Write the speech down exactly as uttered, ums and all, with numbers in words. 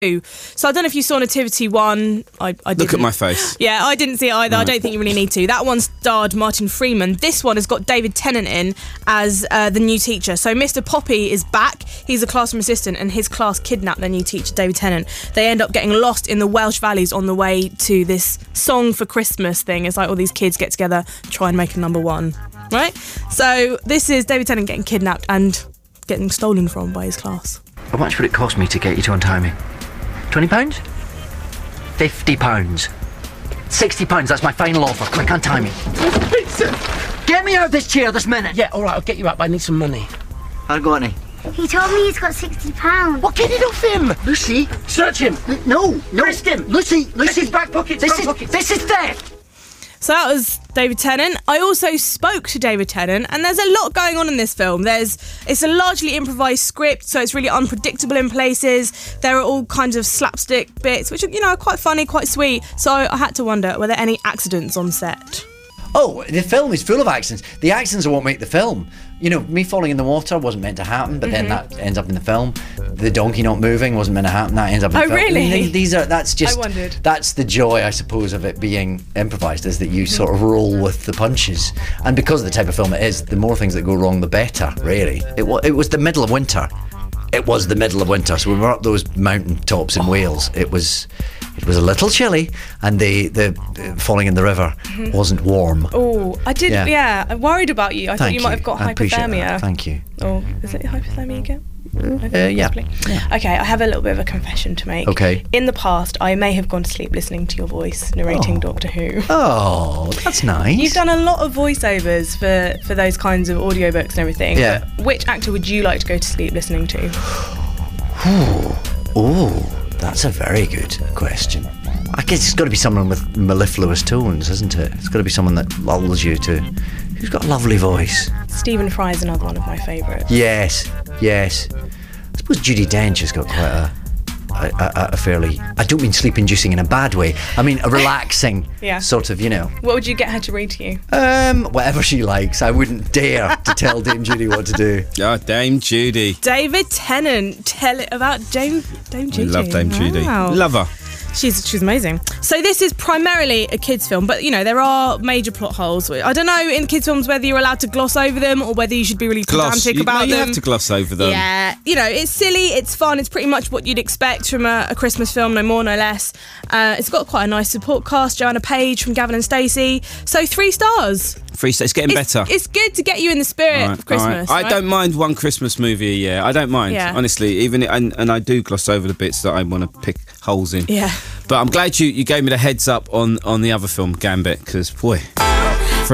So I don't know if you saw Nativity one. I, I didn't. Look at my face. Yeah, I didn't see it either. Right. I don't think you really need to. That one starred Martin Freeman. This one has got David Tennant in as uh, the new teacher. So Mister Poppy is back. He's a classroom assistant and his class kidnapped their new teacher, David Tennant. They end up getting lost in the Welsh valleys on the way to this song for Christmas thing. It's like all these kids get together, try and make a number one. Right? So this is David Tennant getting kidnapped and getting stolen from by his class. How much would it cost me to get you to untie me? twenty pounds? fifty pounds. sixty pounds, that's my final offer. Quick, untie me. Vincent! Get me out of this chair this minute. Yeah, all right, I'll get you up, but I need some money. I got any. He told me he's got sixty pounds. Well, get it off him! Lucy! Search him! No, no. Arrest him! Lucy, Check Lucy! his back pockets, This front is, pockets. this is theft! So that was David Tennant. I also spoke to David Tennant, and there's a lot going on in this film. There's it's a largely improvised script, so it's really unpredictable in places. There are all kinds of slapstick bits, which are, you know, quite funny, quite sweet. So I had to wonder, were there any accidents on set? Oh, the film is full of accidents. The accidents are what make the film. You know, me falling in the water wasn't meant to happen, but Mm-hmm. then that ends up in the film. The donkey not moving wasn't meant to happen. That ends up in Oh, the film. really? I mean, these are that's just I wondered. that's the joy, I suppose, of it being improvised, is that you sort of roll with the punches. And because of the type of film it is, the more things that go wrong, the better. Really, it was it was the middle of winter. It was the middle of winter, so we were up those mountain tops in Wales. It was. It was a little chilly, and the, the uh, falling in the river wasn't warm. Oh, I did, yeah. Yeah. I worried about you. I thought Thank you might have got I appreciate hypothermia. that. Thank you. Oh, is it hypothermia again? Uh, yeah. Possibly. Okay, I have a little bit of a confession to make. Okay. In the past, I may have gone to sleep listening to your voice narrating Oh. Doctor Who. Oh, that's nice. You've done a lot of voiceovers for, for those kinds of audiobooks and everything. Yeah. But which actor would you like to go to sleep listening to? Oh, that's a very good question. I guess it's got to be someone with mellifluous tones, isn't it? It's got to be someone that lulls you to... Who's got a lovely voice? Stephen Fry is another one of my favourites. Yes, yes. I suppose Judi Dench has got quite a... A, a, a fairly... I don't mean sleep-inducing in a bad way. I mean a relaxing Yeah. sort of, you know... What would you get her to read to you? Um, whatever she likes. I wouldn't dare to tell Dame Judy what to do. Oh, Dame Judy. David Tennant. Tell it about Dame, Dame We Judy. love Dame Judy. Wow. Love her. She's she's amazing. So this is primarily a kids' film, but you know there are major plot holes. I don't know in kids' films whether you're allowed to gloss over them or whether you should be really Gloss. pedantic You, about no, you them. have to gloss over them. Yeah, you know it's silly, it's fun, it's pretty much what you'd expect from a, a Christmas film, no more, no less. Uh, it's got quite a nice support cast: Joanna Page from Gavin and Stacey. So three stars. Free It's getting It's, better. it's good to get you in the spirit All right, of Christmas. all right. I right? don't mind one Christmas movie a year. I don't mind, Yeah. honestly. Even and, and I do gloss over the bits that I want to pick holes in. Yeah. But I'm glad you, you gave me the heads up on, on the other film, Gambit, because, boy...